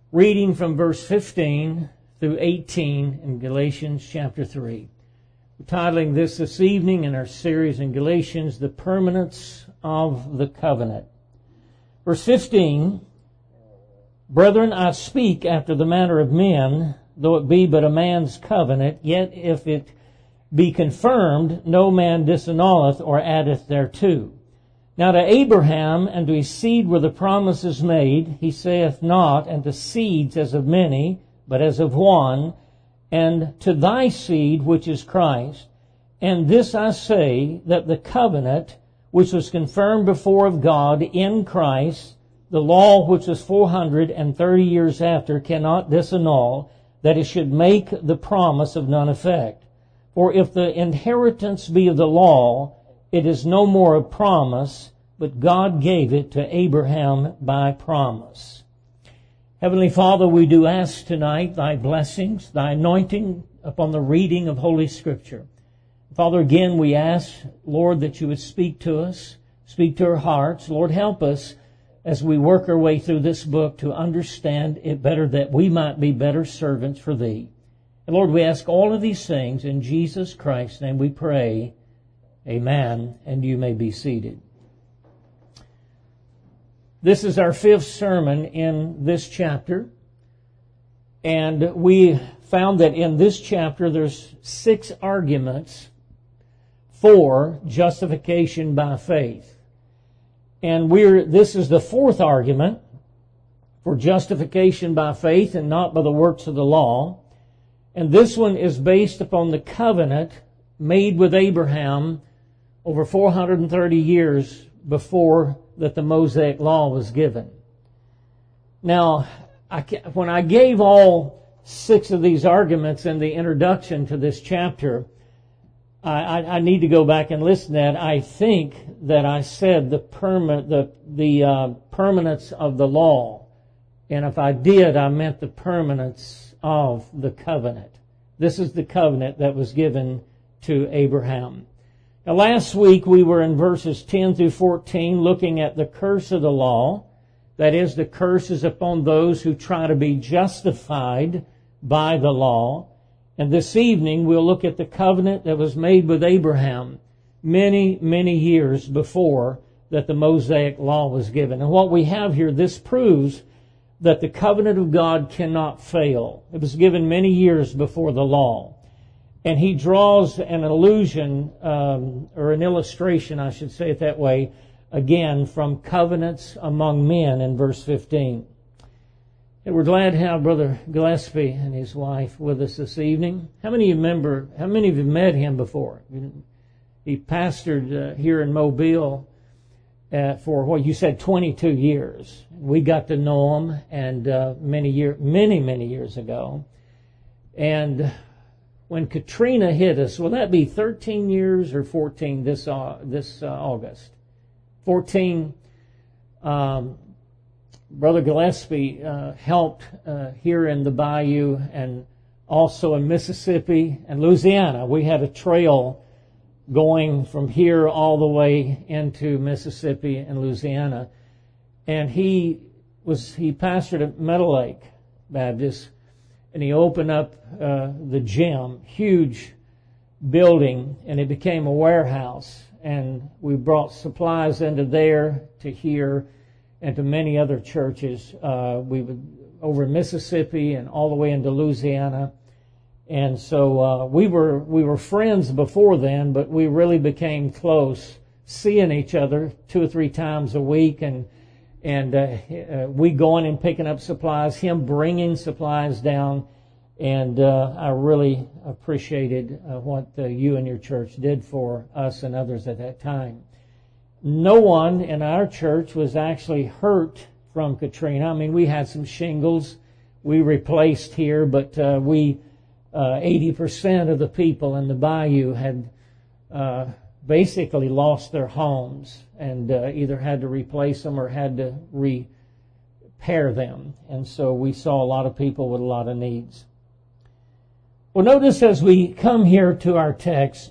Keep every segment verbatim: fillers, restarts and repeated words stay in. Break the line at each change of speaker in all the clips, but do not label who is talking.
reading from verse fifteen through eighteen in Galatians chapter three. We're titling this this evening in our series in Galatians, The Permanence of the Covenant. Verse fifteen, Brethren, I speak after the manner of men, though it be but a man's covenant, yet if it be confirmed, no man disannulleth or addeth thereto. Now to Abraham and to his seed were the promises made. He saith not, and to seeds as of many, but as of one, and to thy seed, which is Christ. And this I say, that the covenant, which was confirmed before of God in Christ, the law which was four hundred and thirty years after, cannot disannul, that it should make the promise of none effect. For if the inheritance be of the law, it is no more a promise, but God gave it to Abraham by promise. Heavenly Father, we do ask tonight thy blessings, thy anointing upon the reading of Holy Scripture. Father, again we ask, Lord, that you would speak to us, speak to our hearts. Lord, help us as we work our way through this book to understand it better, that we might be better servants for thee. And Lord, we ask all of these things in Jesus Christ's name we pray. Amen. And you may be seated. This is our fifth sermon in this chapter. And we found that in this chapter there's six arguments for justification by faith. And we're this is the fourth argument for justification by faith and not by the works of the law. And this one is based upon the covenant made with Abraham over four hundred thirty years before that the Mosaic Law was given. Now, I, when I gave all six of these arguments in the introduction to this chapter, I, I, I need to go back and listen to that. I think that I said the perma, the the uh, permanence of the law, and if I did, I meant the permanence of the covenant. This is the covenant that was given to Abraham. Now, last week we were in verses ten through fourteen looking at the curse of the law. That is, the curse is upon those who try to be justified by the law. And this evening we'll look at the covenant that was made with Abraham many, many years before that the Mosaic Law was given. And what we have here, this proves that the covenant of God cannot fail. It was given many years before the law. And he draws an allusion, um, or an illustration, I should say it that way, again, from covenants among men in verse fifteen. And we're glad to have Brother Gillespie and his wife with us this evening. How many of you remember, how many of you met him before? He pastored uh, here in Mobile uh, for, what you said, twenty-two years. We got to know him and uh, many year, many, many years ago. And when Katrina hit us, will that be thirteen years or fourteen this uh, this uh, August? fourteen. Um, Brother Gillespie uh, helped uh, here in the Bayou and also in Mississippi and Louisiana. We had a trail going from here all the way into Mississippi and Louisiana. And he was he pastored at Meadow Lake Baptist, and he opened up uh, the gym, huge building, and it became a warehouse. And we brought supplies into there to here and to many other churches. Uh, we would over in Mississippi and all the way into Louisiana. And so uh, we were we were friends before then, but we really became close, seeing each other two or three times a week, and and uh, uh, we going and picking up supplies, him bringing supplies down, and uh, I really appreciated uh, what uh, you and your church did for us and others at that time. No one in our church was actually hurt from Katrina. I mean, we had some shingles we replaced here, but uh, we uh, eighty percent of the people in the Bayou had uh, basically lost their homes and uh, either had to replace them or had to repair them. And so we saw a lot of people with a lot of needs. Well, notice as we come here to our text,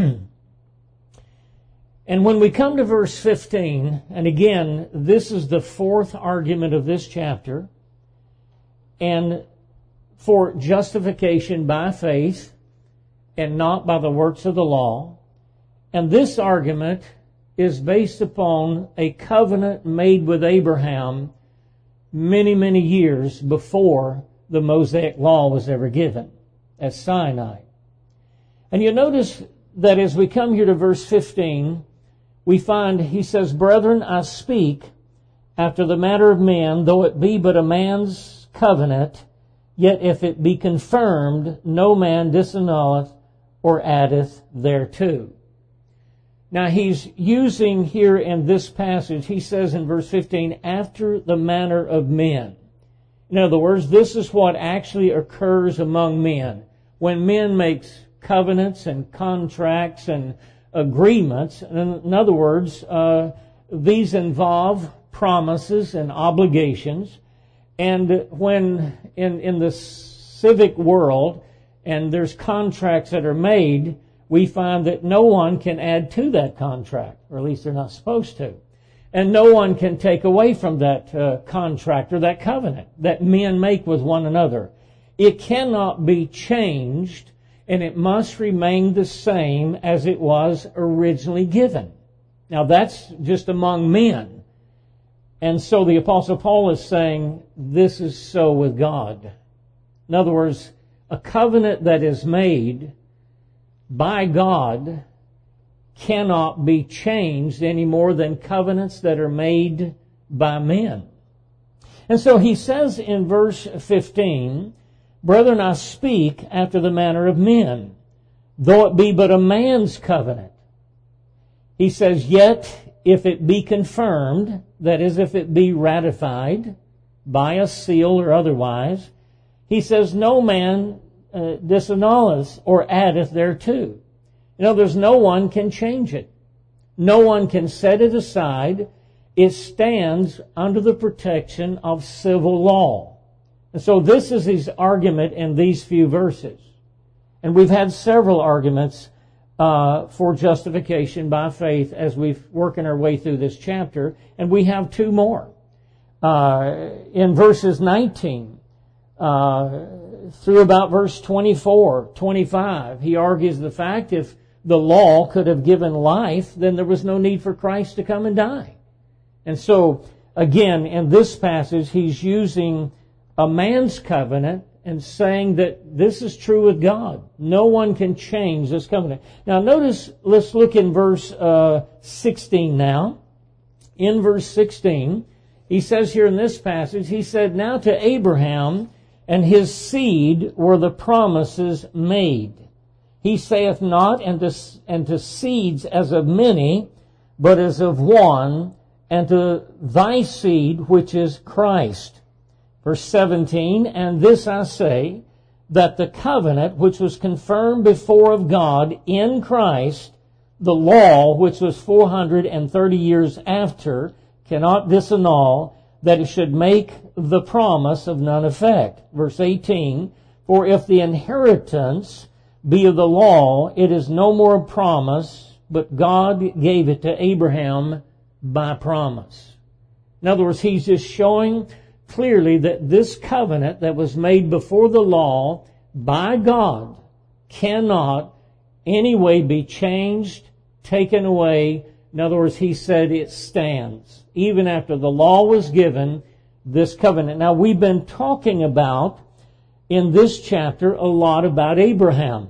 and when we come to verse fifteen, and again, this is the fourth argument of this chapter, and for justification by faith and not by the works of the law. And this argument is based upon a covenant made with Abraham many, many years before the Mosaic law was ever given at Sinai. And you notice that as we come here to verse fifteen, we find, he says, "Brethren, I speak after the manner of men, though it be but a man's covenant, yet if it be confirmed, no man disannulleth or addeth thereto." Now he's using here in this passage, he says in verse fifteen, after the manner of men. In other words, this is what actually occurs among men. When men make covenants and contracts and agreements, in other words, uh, these involve promises and obligations. And when in, in the civic world, and there's contracts that are made, we find that no one can add to that contract, or at least they're not supposed to. And no one can take away from that uh, contract or that covenant that men make with one another. It cannot be changed, and it must remain the same as it was originally given. Now that's just among men. And so the Apostle Paul is saying this is so with God. In other words, a covenant that is made by God cannot be changed any more than covenants that are made by men. And so he says in verse fifteen, "Brethren, I speak after the manner of men, though it be but a man's covenant." He says, "Yet if it be confirmed," that is, if it be ratified by a seal or otherwise, he says, "no man uh, disannulleth or addeth thereto." You know, there's no one can change it. No one can set it aside. It stands under the protection of civil law. And so this is his argument in these few verses. And we've had several arguments uh, for justification by faith as we've working our way through this chapter. And we have two more. Uh, in verses nineteen uh, through about verse twenty-four, twenty-five, he argues the fact if the law could have given life, then there was no need for Christ to come and die. And so, again, in this passage, he's using a man's covenant and saying that this is true with God. No one can change this covenant. Now, notice, let's look in verse uh, sixteen now. In verse sixteen, he says here in this passage, he said, "Now to Abraham and his seed were the promises made. He saith not, and to, and to seeds as of many, but as of one, and to thy seed, which is Christ." Verse seventeen, "And this I say, that the covenant which was confirmed before of God in Christ, the law which was four hundred thirty years after, cannot disannul, that it should make the promise of none effect." Verse eighteen, "For if the inheritance be of the law, it is no more a promise, but God gave it to Abraham by promise." In other words, he's just showing clearly that this covenant that was made before the law by God cannot any way be changed, taken away. In other words, he said it stands. Even after the law was given, this covenant. Now, we've been talking about in this chapter a lot about Abraham.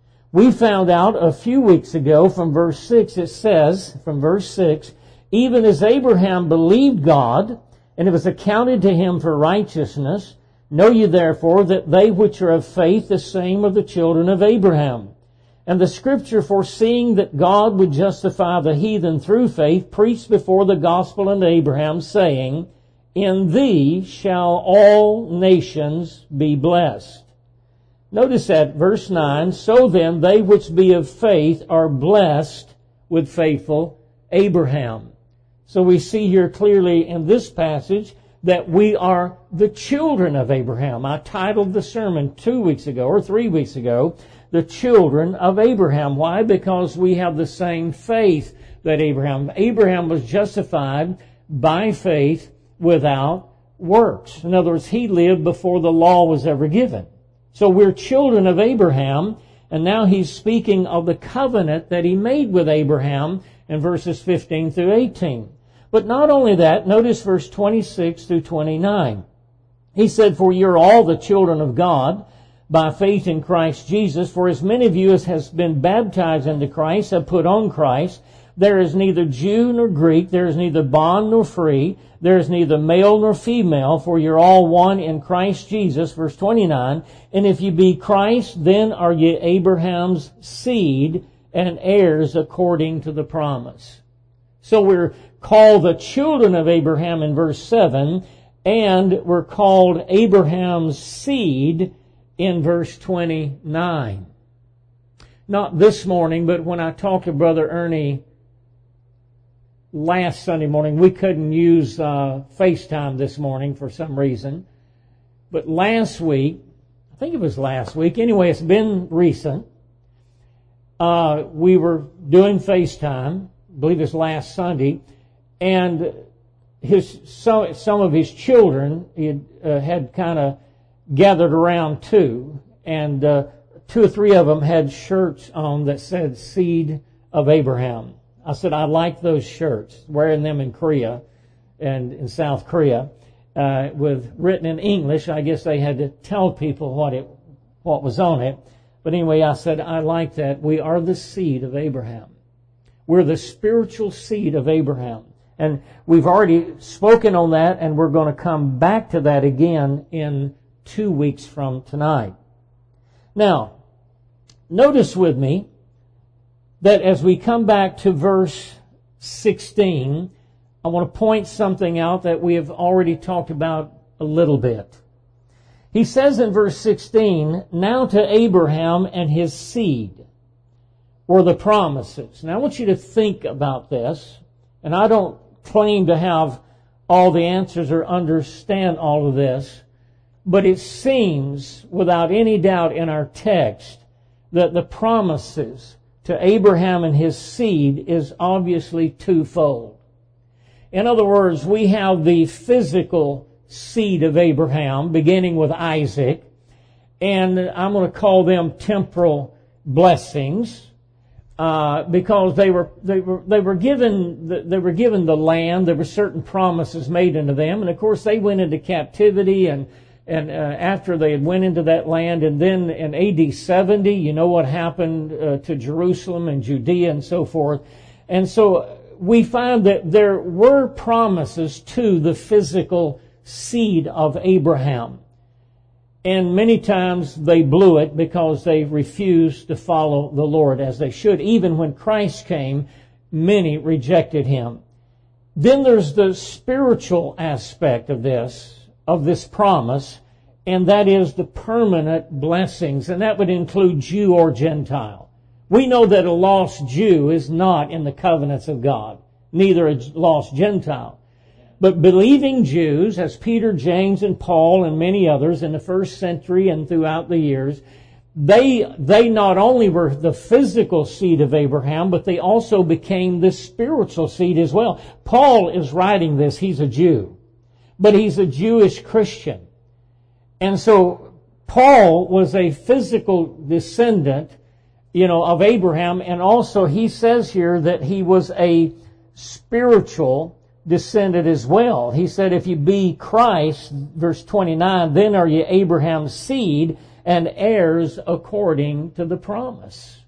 We found out a few weeks ago from verse six, it says, from verse six, "Even as Abraham believed God, and it was accounted to him for righteousness, know ye therefore that they which are of faith, the same are the children of Abraham. And the Scripture, foreseeing that God would justify the heathen through faith, preached before the gospel unto Abraham, saying, In thee shall all nations be blessed." Notice that, verse nine, "So then they which be of faith are blessed with faithful Abraham." So we see here clearly in this passage that we are the children of Abraham. I titled the sermon two weeks ago, or three weeks ago, "The Children of Abraham." Why? Because we have the same faith that Abraham. Abraham was justified by faith without works. In other words, he lived before the law was ever given. So we're children of Abraham, and now he's speaking of the covenant that he made with Abraham in verses fifteen through eighteen. But not only that, notice verse twenty-six through twenty-nine. He said, "For you're all the children of God by faith in Christ Jesus. For as many of you as has been baptized into Christ have put on Christ. There is neither Jew nor Greek, there is neither bond nor free, there is neither male nor female, for you're all one in Christ Jesus," verse twenty-nine, "and if you be Christ, then are ye Abraham's seed and heirs according to the promise." So we're called the children of Abraham in verse seven, and we're called Abraham's seed in verse twenty-nine. Not this morning, but when I talked to Brother Ernie last Sunday morning, we couldn't use uh, FaceTime this morning for some reason. But last week, I think it was last week, anyway, it's been recent, uh, we were doing FaceTime, I believe it's last Sunday, and his some, some of his children he had, uh, had kind of gathered around too, and uh, two or three of them had shirts on that said "Seed of Abraham." I said, "I like those shirts," wearing them in Korea and in South Korea, uh, with written in English. I guess they had to tell people what it, what was on it. But anyway, I said, I like that. We are the seed of Abraham. We're the spiritual seed of Abraham. And we've already spoken on that, and we're going to come back to that again in two weeks from tonight. Now, notice with me that as we come back to verse sixteen, I want to point something out that we have already talked about a little bit. He says in verse sixteen, "Now to Abraham and his seed were the promises." Now I want you to think about this, and I don't claim to have all the answers or understand all of this, but it seems without any doubt in our text that the promises to Abraham and his seed is obviously twofold. In other words, we have the physical seed of Abraham, beginning with Isaac, and I'm going to call them temporal blessings, uh, because they were they were they were given the, they were given the land. There were certain promises made unto them, and of course they went into captivity, and and uh, after they had went into that land, and then in A D seventy, you know what happened uh, to Jerusalem and Judea and so forth, and so we find that there were promises to the physical seed of Abraham. And many times they blew it because they refused to follow the Lord as they should. Even when Christ came, many rejected him. Then there's the spiritual aspect of this, of this promise, and that is the permanent blessings, and that would include Jew or Gentile. We know that a lost Jew is not in the covenants of God, neither a lost Gentile. But believing Jews, as Peter, James, and Paul, and many others in the first century and throughout the years, they, they not only were the physical seed of Abraham, but they also became the spiritual seed as well. Paul is writing this. He's a Jew, but he's a Jewish Christian. And so Paul was a physical descendant, you know, of Abraham, and also he says here that he was a spiritual descended as well. He said, if you be Christ, verse twenty-nine, then are ye Abraham's seed and heirs according to the promise.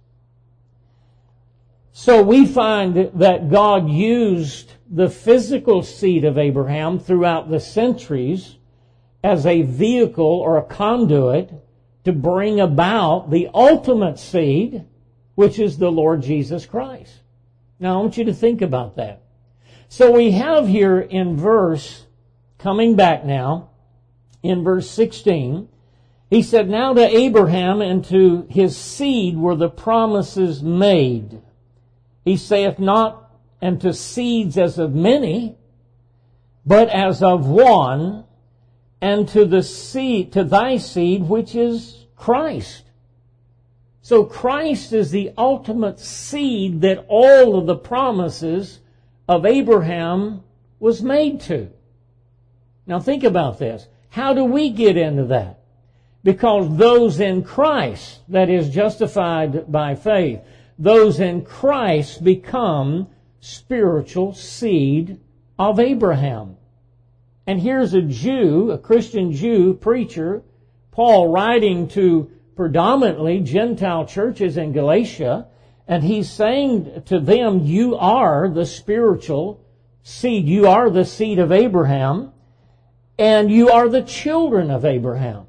So we find that God used the physical seed of Abraham throughout the centuries as a vehicle or a conduit to bring about the ultimate seed, which is the Lord Jesus Christ. Now I want you to think about that. So we have here in verse, coming back now, in verse sixteen, he said, now to Abraham and to his seed were the promises made. He saith not, and to seeds as of many, but as of one, and to the seed, to thy seed, which is Christ. So Christ is the ultimate seed that all of the promises of Abraham was made to. Now think about this. How do we get into that? Because those in Christ, that is justified by faith, those in Christ become spiritual seed of Abraham. And here's a Jew, a Christian Jew preacher, Paul, writing to predominantly Gentile churches in Galatia, and he's saying to them, you are the spiritual seed. You are the seed of Abraham, and you are the children of Abraham.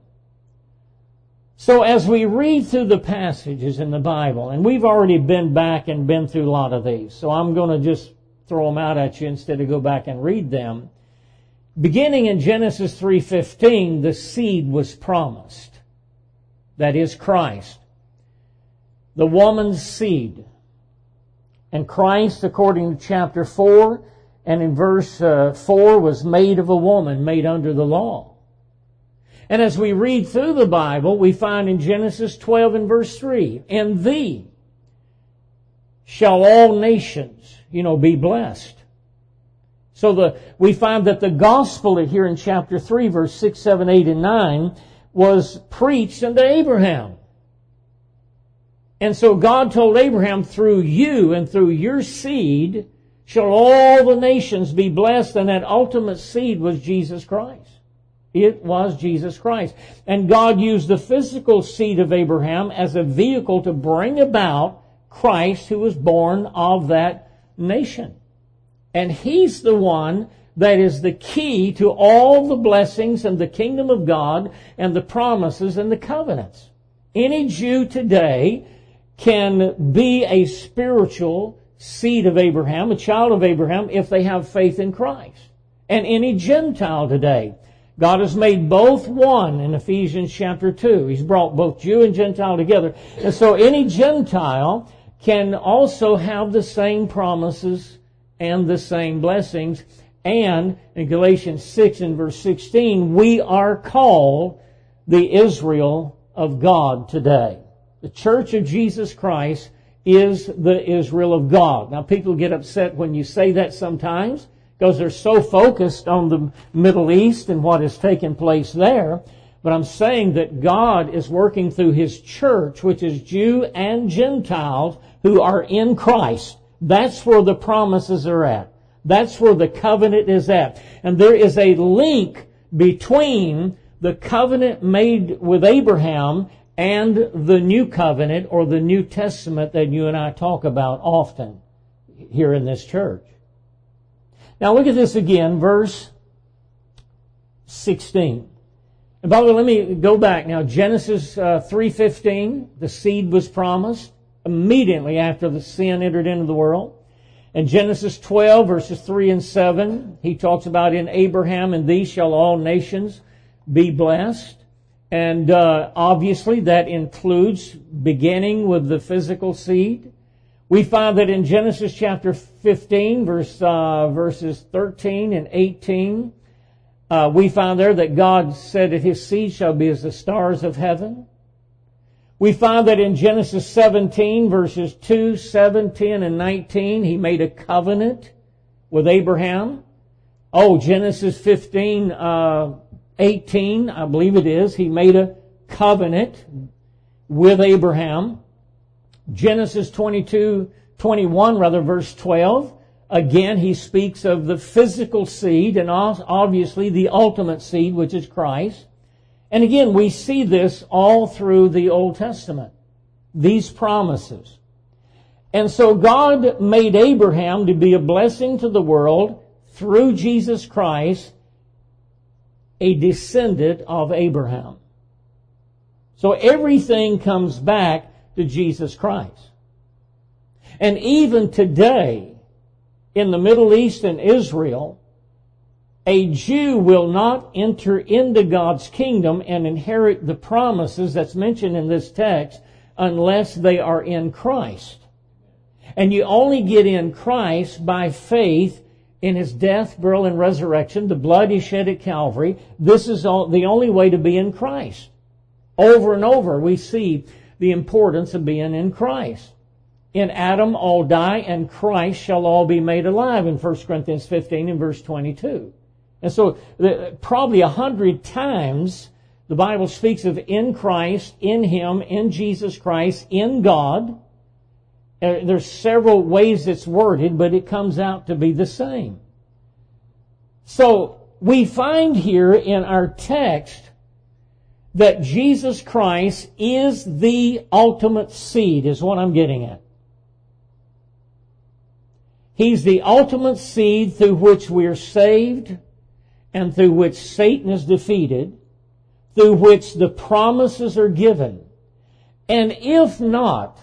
So as we read through the passages in the Bible, and we've already been back and been through a lot of these, so I'm going to just throw them out at you instead of go back and read them. Beginning in Genesis three fifteen, the seed was promised. That is Christ. The woman's seed. And Christ, according to chapter four, and in verse uh, four, was made of a woman, made under the law. And as we read through the Bible, we find in Genesis twelve and verse three, in thee shall all nations, you know, be blessed. So the we find that the gospel here in chapter three, verse six, seven, eight, and nine was preached unto Abraham. And so God told Abraham, through you and through your seed shall all the nations be blessed, and that ultimate seed was Jesus Christ. It was Jesus Christ. And God used the physical seed of Abraham as a vehicle to bring about Christ, who was born of that nation. And He's the one that is the key to all the blessings and the kingdom of God and the promises and the covenants. Any Jew today can be a spiritual seed of Abraham, a child of Abraham, if they have faith in Christ. And any Gentile today, God has made both one in Ephesians chapter two. He's brought both Jew and Gentile together. And so any Gentile can also have the same promises and the same blessings. And in Galatians six and verse sixteen, we are called the Israel of God today. The Church of Jesus Christ is the Israel of God. Now people get upset when you say that sometimes, because they're so focused on the Middle East and what has taken place there. But I'm saying that God is working through His church, which is Jew and Gentiles who are in Christ. That's where the promises are at. That's where the covenant is at. And there is a link between the covenant made with Abraham and the new covenant or the New Testament that you and I talk about often here in this church. Now look at this again, verse sixteen. And by the way, let me go back now. Genesis uh, three fifteen, the seed was promised immediately after the sin entered into the world. And Genesis twelve, verses three and seven, he talks about in Abraham and thee shall all nations be blessed. And uh, obviously that includes beginning with the physical seed. We find that in Genesis chapter fifteen, verse, uh, verses thirteen and eighteen, uh, we find there that God said that His seed shall be as the stars of heaven. We find that in Genesis seventeen, verses two, seven, ten, and nineteen, He made a covenant with Abraham. Oh, Genesis fifteen, uh, eighteen, I believe it is, He made a covenant with Abraham. Genesis twenty-two, twenty-one, rather, verse twelve. Again, He speaks of the physical seed and obviously the ultimate seed, which is Christ. And again, we see this all through the Old Testament. These promises. And so God made Abraham to be a blessing to the world through Jesus Christ, a descendant of Abraham. So everything comes back to Jesus Christ. And even today, in the Middle East and Israel, a Jew will not enter into God's kingdom and inherit the promises that's mentioned in this text unless they are in Christ. And you only get in Christ by faith in His death, burial, and resurrection, the blood He shed at Calvary. This is all, the only way to be in Christ. Over and over we see the importance of being in Christ. In Adam all die, and Christ shall all be made alive in First Corinthians fifteen and verse twenty-two. And so the, probably a hundred times the Bible speaks of in Christ, in Him, in Jesus Christ, in God. Uh, there's several ways it's worded, but it comes out to be the same. So we find here in our text that Jesus Christ is the ultimate seed, is what I'm getting at. He's the ultimate seed through which we are saved and through which Satan is defeated, through which the promises are given. And if not,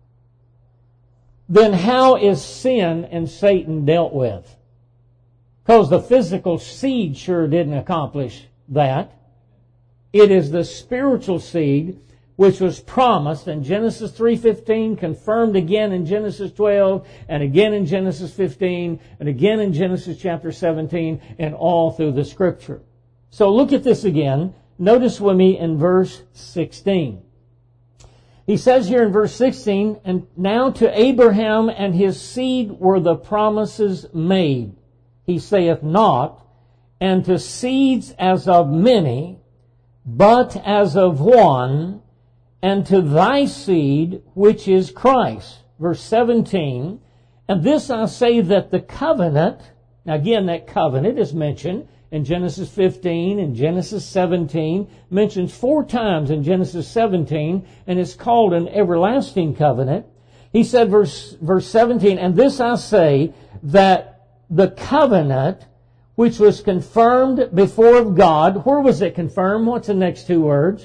then how is sin and Satan dealt with? Because the physical seed sure didn't accomplish that. It is the spiritual seed which was promised in Genesis three fifteen, confirmed again in Genesis twelve, and again in Genesis fifteen, and again in Genesis chapter seventeen, and all through the Scripture. So look at this again. Notice with me in verse sixteen. He says here in verse sixteen, "And now to Abraham and his seed were the promises made. He saith not, and to seeds as of many, but as of one, and to thy seed, which is Christ." Verse seventeen, "And this I say that the covenant," now again that covenant is mentioned in Genesis fifteen and Genesis seventeen, mentioned four times in Genesis seventeen, and it's called an everlasting covenant. He said, verse, verse seventeen, "And this I say, that the covenant which was confirmed before of God," where was it confirmed? What's the next two words?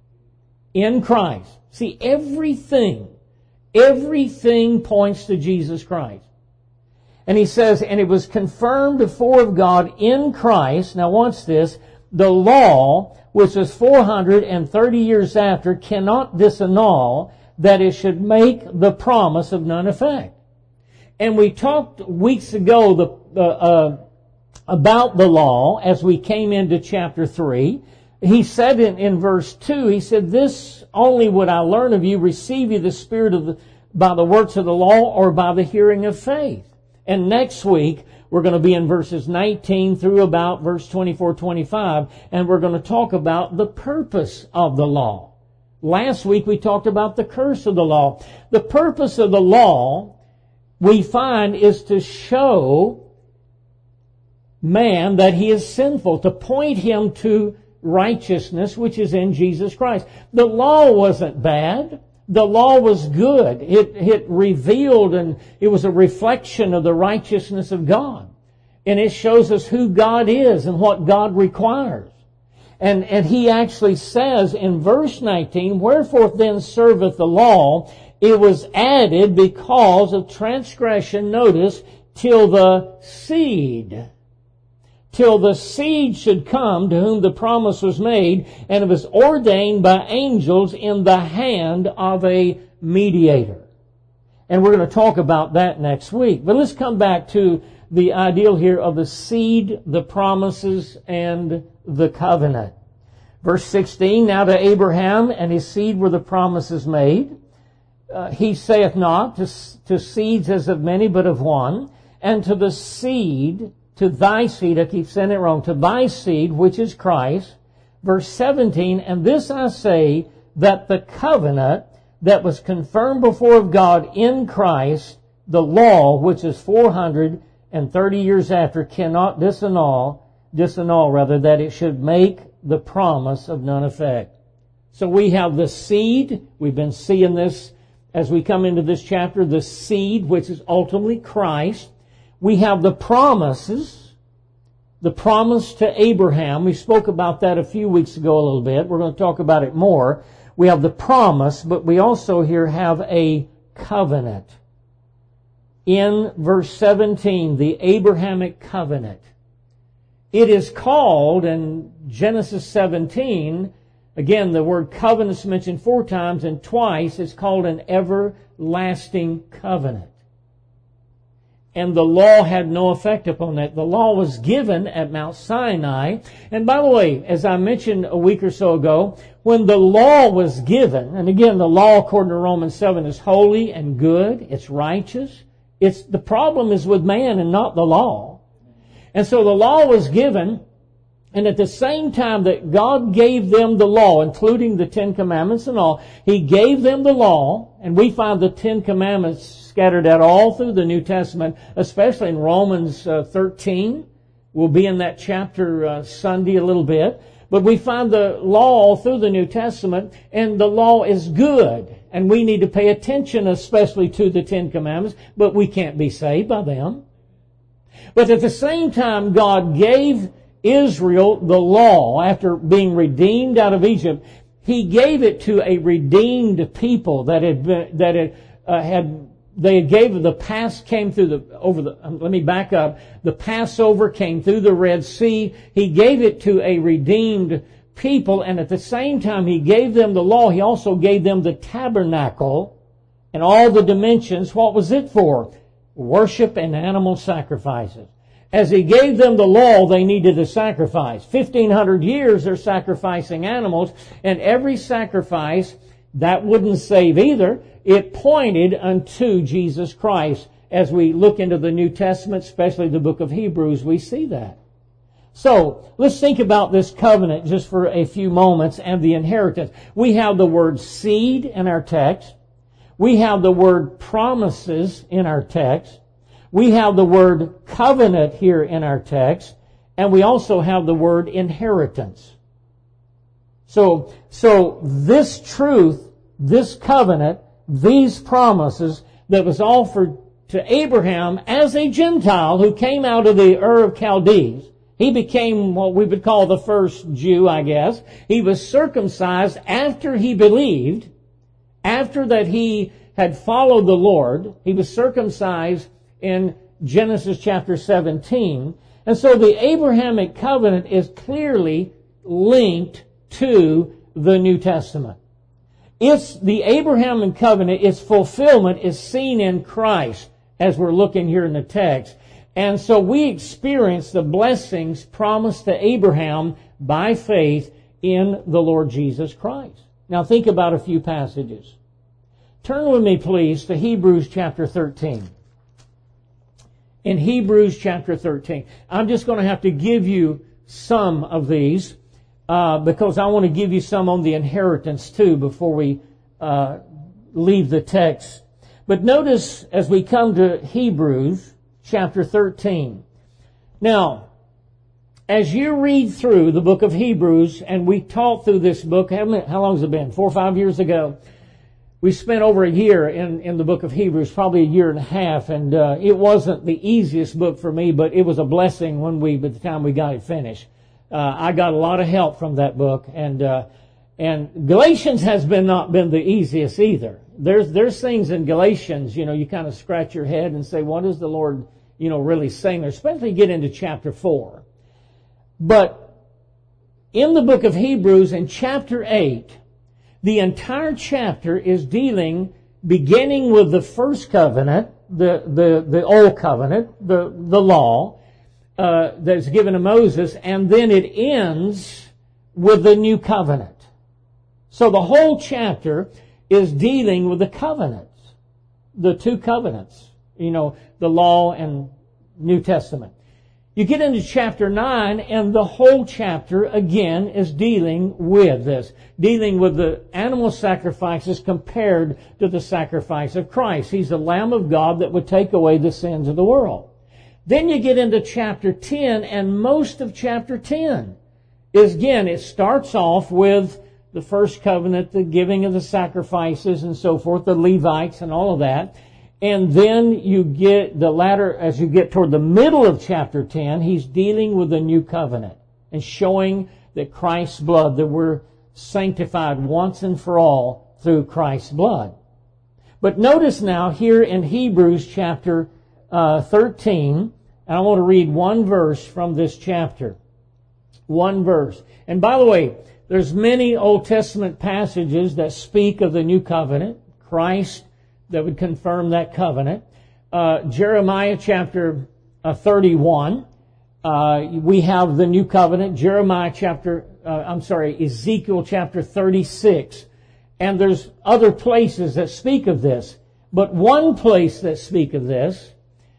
In Christ. See, everything, everything points to Jesus Christ. And he says, "And it was confirmed before of God in Christ." Now watch this. "The law, which was four hundred thirty years after, cannot disannul, that it should make the promise of none effect." And we talked weeks ago the, uh, uh, about the law as we came into chapter three. He said in, in verse two, he said, "This only would I learn of you, receive you the Spirit of the, by the works of the law or by the hearing of faith." And next week, we're going to be in verses nineteen through about verse twenty-four, twenty-five, and we're going to talk about the purpose of the law. Last week, we talked about the curse of the law. The purpose of the law, we find, is to show man that he is sinful, to point him to righteousness, which is in Jesus Christ. The law wasn't bad. The law was good. It, it revealed, and it was a reflection of the righteousness of God. And it shows us who God is and what God requires. And, and he actually says in verse nineteen, "Wherefore then serveth the law? It was added because of transgression," notice, "till the seed." Till the seed should come to whom the promise was made, and it was ordained by angels in the hand of a mediator. And we're going to talk about that next week. But let's come back to the ideal here of the seed, the promises, and the covenant. Verse sixteen, "Now to Abraham and his seed were the promises made. Uh, he saith not to, to seeds as of many, but of one, and to the seed, to thy seed," I keep saying it wrong, "to thy seed, which is Christ." Verse seventeen, "And this I say, that the covenant that was confirmed before of God in Christ, the law, which is four hundred thirty years after, cannot disannul, disannul rather, that it should make the promise of none effect." So we have the seed. We've been seeing this as we come into this chapter, the seed, which is ultimately Christ. We have the promises, the promise to Abraham. We spoke about that a few weeks ago a little bit. We're going to talk about it more. We have the promise, but we also here have a covenant. In verse seventeen, the Abrahamic covenant. It is called in Genesis seventeen, again, the word covenant is mentioned four times, and twice it's called an everlasting covenant. And the law had no effect upon that. The law was given at Mount Sinai. And by the way, as I mentioned a week or so ago, when the law was given, and again, the law according to Romans seven is holy and good, it's righteous. It's, the problem is with man and not the law. And so the law was given, and at the same time that God gave them the law, including the Ten Commandments and all, He gave them the law, and we find the Ten Commandments scattered out all through the New Testament, especially in Romans uh, thirteen. We'll be in that chapter uh, Sunday a little bit. But we find the law all through the New Testament, and the law is good. And we need to pay attention especially to the Ten Commandments, but we can't be saved by them. But at the same time, God gave Israel the law after being redeemed out of Egypt. He gave it to a redeemed people that had been, that had, uh, had they gave the pass came through the over the. Um, let me back up. The Passover came through the Red Sea. He gave it to a redeemed people, and at the same time He gave them the law. He also gave them the tabernacle and all the dimensions. What was it for? Worship and animal sacrifices. As He gave them the law, they needed a sacrifice. Fifteen hundred years they're sacrificing animals, and every sacrifice that wouldn't save either. It pointed unto Jesus Christ. As we look into the New Testament, especially the book of Hebrews, we see that. So, let's think about this covenant just for a few moments and the inheritance. We have the word seed in our text. We have the word promises in our text. We have the word covenant here in our text. And we also have the word inheritance. So, so this truth, this covenant, these promises that was offered to Abraham as a Gentile who came out of the Ur of Chaldees. He became what we would call the first Jew, I guess. He was circumcised after he believed, after that he had followed the Lord. He was circumcised in Genesis chapter seventeen. And so the Abrahamic covenant is clearly linked to the New Testament. It's the Abrahamic covenant, its fulfillment is seen in Christ, as we're looking here in the text. And so we experience the blessings promised to Abraham by faith in the Lord Jesus Christ. Now think about a few passages. Turn with me, please, to Hebrews chapter thirteen. In Hebrews chapter thirteen. I'm just going to have to give you some of these uh, because I want to give you some on the inheritance too before we uh, leave the text. But notice as we come to Hebrews chapter thirteen. Now, as you read through the book of Hebrews, and we taught through this book, how, many, how long has it been? Four or five years ago. We spent over a year in, in the book of Hebrews, probably a year and a half, and uh, it wasn't the easiest book for me, but it was a blessing when we, by the time we got it finished. Uh, I got a lot of help from that book, and uh, and Galatians has been not been the easiest either. There's there's things in Galatians, you know, you kind of scratch your head and say, what is the Lord, you know, really saying there? Especially you get into chapter four. But in the book of Hebrews, in chapter eight, the entire chapter is dealing, beginning with the first covenant, the, the, the old covenant, the, the law, uh, that's given to Moses, and then it ends with the new covenant. So the whole chapter is dealing with the covenants, the two covenants, you know, the law and New Testament. You get into chapter nine, and the whole chapter, again, is dealing with this. Dealing with the animal sacrifices compared to the sacrifice of Christ. He's the Lamb of God that would take away the sins of the world. Then you get into chapter ten, and most of chapter ten is, again, it starts off with the first covenant, the giving of the sacrifices and so forth, the Levites and all of that. And then you get the latter, as you get toward the middle of chapter ten, he's dealing with the new covenant and showing that Christ's blood, that we're sanctified once and for all through Christ's blood. But notice now here in Hebrews chapter uh, thirteen, and I want to read one verse from this chapter. One verse. And by the way, there's many Old Testament passages that speak of the new covenant, Christ, that would confirm that covenant. Uh, Jeremiah chapter uh, thirty-one, uh, we have the new covenant. Jeremiah chapter, uh, I'm sorry, Ezekiel chapter thirty-six. And there's other places that speak of this. But one place that speak of this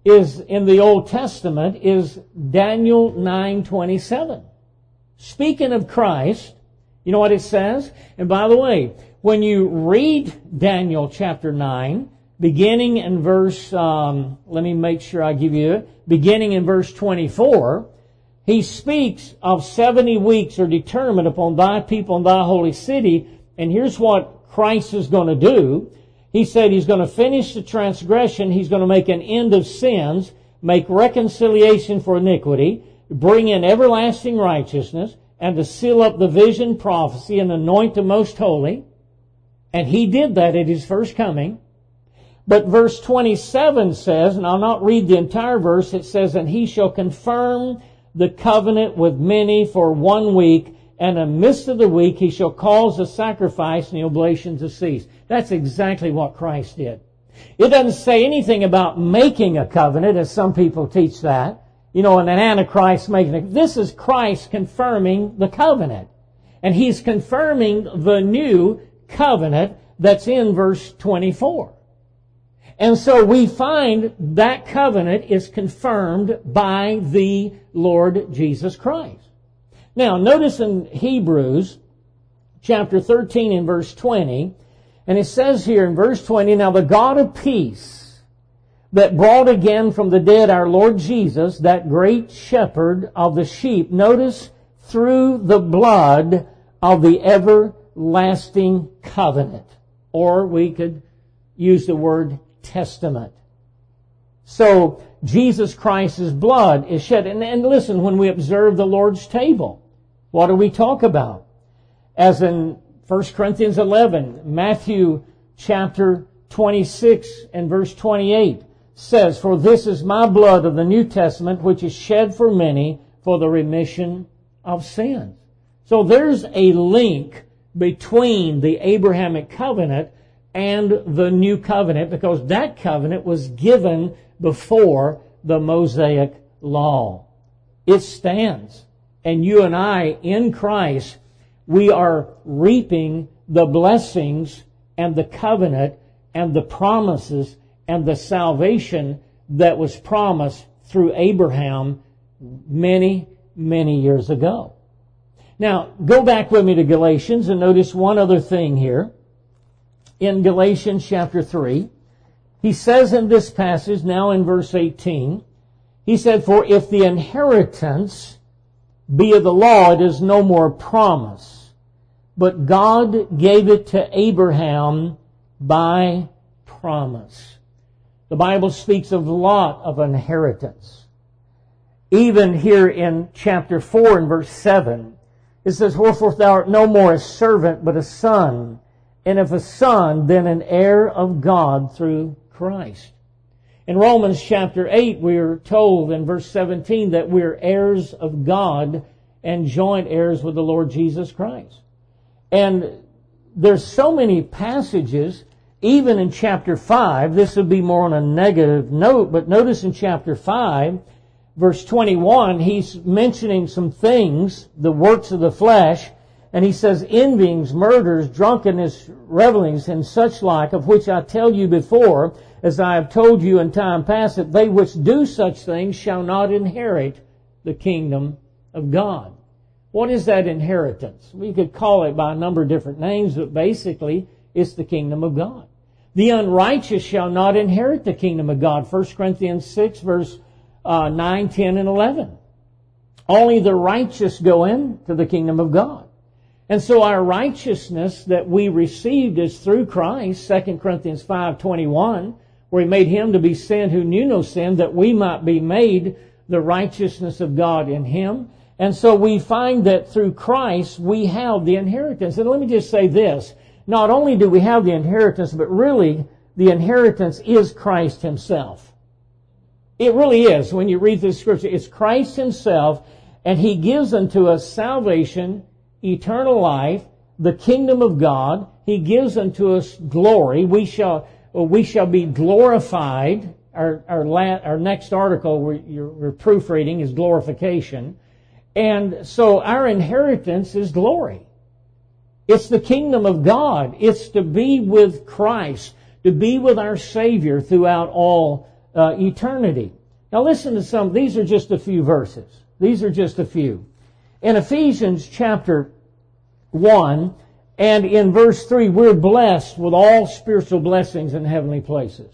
is in the Old Testament is Daniel nine twenty-seven. Speaking of Christ, you know what it says? And by the way, when you read Daniel chapter nine, beginning in verse, um, let me make sure I give you it, beginning in verse twenty-four, he speaks of seventy weeks are determined upon thy people and thy holy city, and here's what Christ is going to do. He said he's going to finish the transgression, he's going to make an end of sins, make reconciliation for iniquity, bring in everlasting righteousness, and to seal up the vision, prophecy, and anoint the most holy. And he did that at his first coming. But verse twenty-seven says, and I'll not read the entire verse, it says, and he shall confirm the covenant with many for one week, and in the midst of the week he shall cause the sacrifice and the oblation to cease. That's exactly what Christ did. It doesn't say anything about making a covenant, as some people teach that. You know, and an Antichrist making it. This is Christ confirming the covenant. And he's confirming the new covenant that's in verse twenty-four. And so we find that covenant is confirmed by the Lord Jesus Christ. Now, notice in Hebrews chapter thirteen and verse twenty, and it says here in verse twenty, now the God of peace that brought again from the dead our Lord Jesus, that great shepherd of the sheep, notice, through the blood of the everlasting covenant. Or we could use the word testament. So, Jesus Christ's blood is shed. And, and listen, when we observe the Lord's table, what do we talk about? As in First Corinthians eleven, Matthew chapter twenty-six and verse twenty-eight says, for this is my blood of the New Testament, which is shed for many for the remission of sins. So there's a link between the Abrahamic covenant and the new covenant, because that covenant was given before the Mosaic law. It stands. And you and I, in Christ, we are reaping the blessings and the covenant and the promises and the salvation that was promised through Abraham many, many years ago. Now, go back with me to Galatians and notice one other thing here. In Galatians chapter three, he says in this passage, now in verse eighteen, he said, for if the inheritance be of the law, it is no more promise, but God gave it to Abraham by promise. The Bible speaks of a lot of inheritance. Even here in chapter four and verse seven, it says, wherefore thou art no more a servant, but a son, and if a son, then an heir of God through Christ. In Romans chapter eight, we are told in verse seventeen that we're heirs of God and joint heirs with the Lord Jesus Christ. And there's so many passages, even in chapter five, this would be more on a negative note, but notice in chapter five, verse twenty-one, he's mentioning some things, the works of the flesh, and he says, envyings, murders, drunkenness, revelings, and such like, of which I tell you before, as I have told you in time past, that they which do such things shall not inherit the kingdom of God. What is that inheritance? We could call it by a number of different names, but basically, it's the kingdom of God. The unrighteous shall not inherit the kingdom of God. First Corinthians six, verse uh, nine, ten, and eleven. Only the righteous go into the kingdom of God. And so our righteousness that we received is through Christ, Second Corinthians five twenty-one, where He made Him to be sin who knew no sin, that we might be made the righteousness of God in Him. And so we find that through Christ we have the inheritance. And let me just say this. Not only do we have the inheritance, but really the inheritance is Christ Himself. It really is. When you read this scripture, it's Christ Himself, and He gives unto us salvation, eternal life, the kingdom of God. He gives unto us glory. We shall, we shall be glorified. Our, our, la, our next article we're, we're proofreading is glorification. And so our inheritance is glory. It's the kingdom of God. It's to be with Christ, to be with our Savior throughout all uh, eternity. Now listen to some, these are just a few verses. These are just a few. In Ephesians chapter one and in verse three, we're blessed with all spiritual blessings in heavenly places.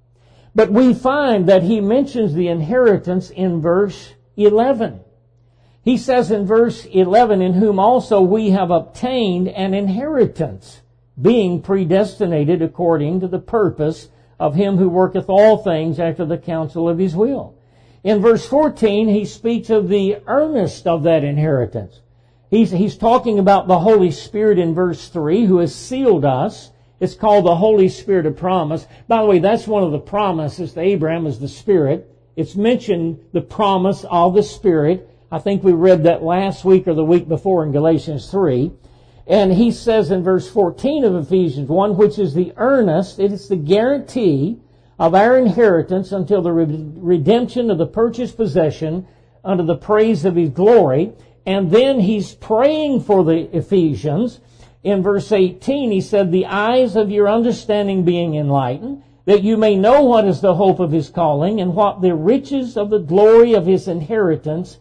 But we find that he mentions the inheritance in verse eleven. He says in verse eleven, in whom also we have obtained an inheritance, being predestinated according to the purpose of him who worketh all things after the counsel of his will. In verse fourteen, he speaks of the earnest of that inheritance. He's, he's talking about the Holy Spirit in verse three, who has sealed us. It's called the Holy Spirit of promise. By the way, that's one of the promises to Abraham, is the Spirit. It's mentioned the promise of the Spirit. I think we read that last week or the week before in Galatians three. And he says in verse fourteen of Ephesians one, which is the earnest, it is the guarantee of our inheritance until the redemption of the purchased possession unto the praise of his glory. And then he's praying for the Ephesians. In verse eighteen, he said, the eyes of your understanding being enlightened, that you may know what is the hope of his calling, and what the riches of the glory of his inheritance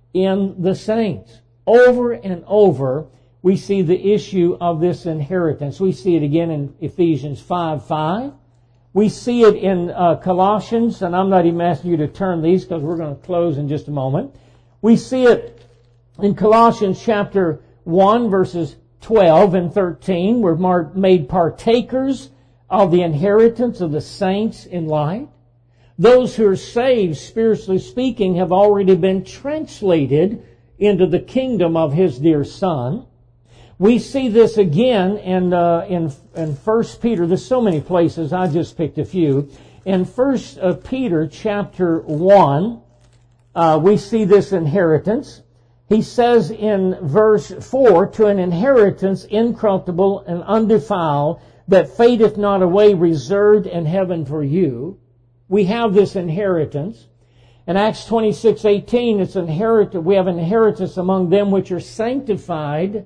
in the saints. Over and over, we see the issue of this inheritance. We see it again in Ephesians five five. We see it in uh, Colossians, and I'm not even asking you to turn these because we're going to close in just a moment. We see it in Colossians chapter one, verses twelve and thirteen. We're made partakers of the inheritance of the saints in light. Those who are saved, spiritually speaking, have already been translated into the kingdom of his dear Son. We see this again in uh, in in First Peter. There's so many places. I just picked a few. In First Peter chapter one, uh, we see this inheritance. He says in verse four, to an inheritance incorruptible and undefiled, that fadeth not away, reserved in heaven for you. We have this inheritance. In Acts twenty-six eighteen, it's inherited. We have an inheritance among them which are sanctified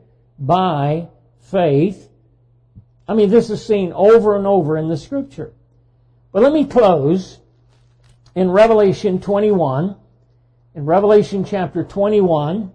by faith. I mean, this is seen over and over in the Scripture. But let me close in Revelation twenty-one. In Revelation chapter twenty-one.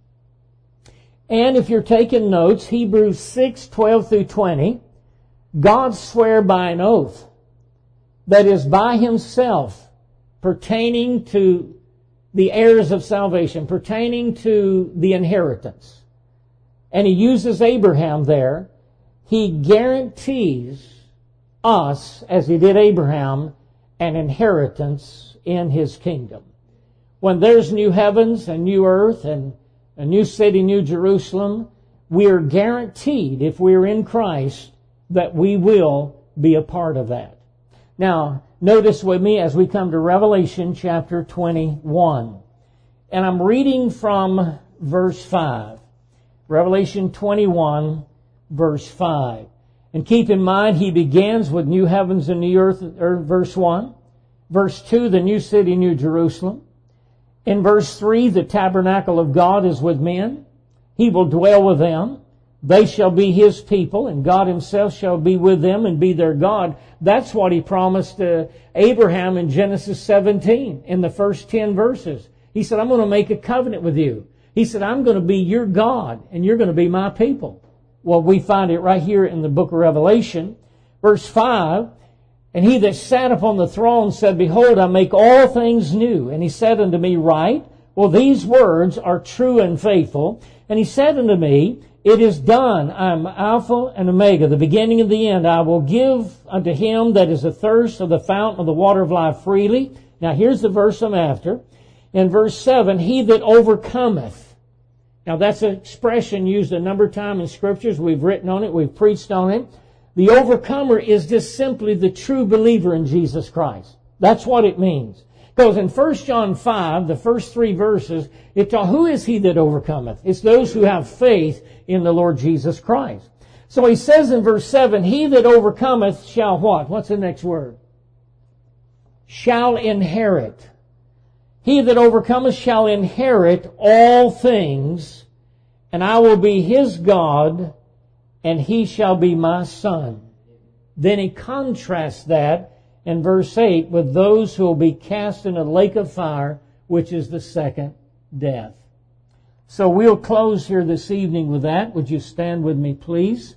And if you're taking notes, Hebrews six twelve through twenty. God sware by an oath that is by himself, pertaining to the heirs of salvation, pertaining to the inheritance. And he uses Abraham there. He guarantees us, as he did Abraham, an inheritance in his kingdom. When there's new heavens and new earth and a new city, New Jerusalem, we are guaranteed, if we're in Christ, that we will be a part of that. Now, notice with me as we come to Revelation chapter twenty-one. And I'm reading from verse five. Revelation twenty-one, verse five. And keep in mind, he begins with new heavens and new earth, or verse one. Verse two, the new city, New Jerusalem. In verse three, the tabernacle of God is with men. He will dwell with them. They shall be his people, and God himself shall be with them and be their God. That's what he promised to Abraham in Genesis seventeen, in the first ten verses. He said, I'm going to make a covenant with you. He said, I'm going to be your God, and you're going to be my people. Well, we find it right here in the book of Revelation. Verse five, and he that sat upon the throne said, behold, I make all things new. And he said unto me, write, well, these words are true and faithful. And he said unto me, it is done. I am Alpha and Omega, the beginning and the end. I will give unto him that is athirst of the fountain of the water of life freely. Now here's the verse I'm after. In verse seven, he that overcometh. Now that's an expression used a number of times in Scriptures. We've written on it. We've preached on it. The overcomer is just simply the true believer in Jesus Christ. That's what it means. Because in First John five, the first three verses, it tells who is he that overcometh? It's those who have faith in the Lord Jesus Christ. So he says in verse seven, he that overcometh shall what? What's the next word? Shall inherit. He that overcometh shall inherit all things, and I will be his God, and he shall be my son. Then he contrasts that in verse eight, with those who will be cast in a lake of fire, which is the second death. So we'll close here this evening with that. Would you stand with me, please?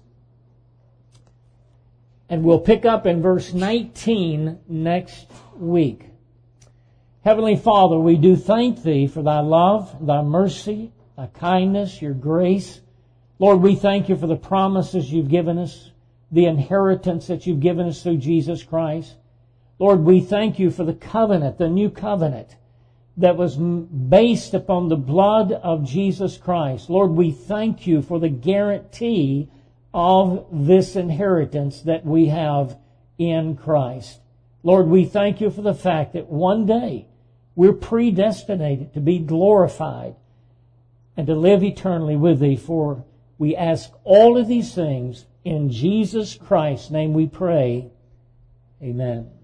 And we'll pick up in verse nineteen next week. Heavenly Father, we do thank Thee for Thy love, Thy mercy, Thy kindness, Your grace. Lord, we thank You for the promises You've given us, the inheritance that You've given us through Jesus Christ. Lord, we thank You for the covenant, the new covenant that was based upon the blood of Jesus Christ. Lord, we thank You for the guarantee of this inheritance that we have in Christ. Lord, we thank You for the fact that one day we're predestinated to be glorified and to live eternally with Thee. For we ask all of these things in Jesus Christ's name we pray. Amen.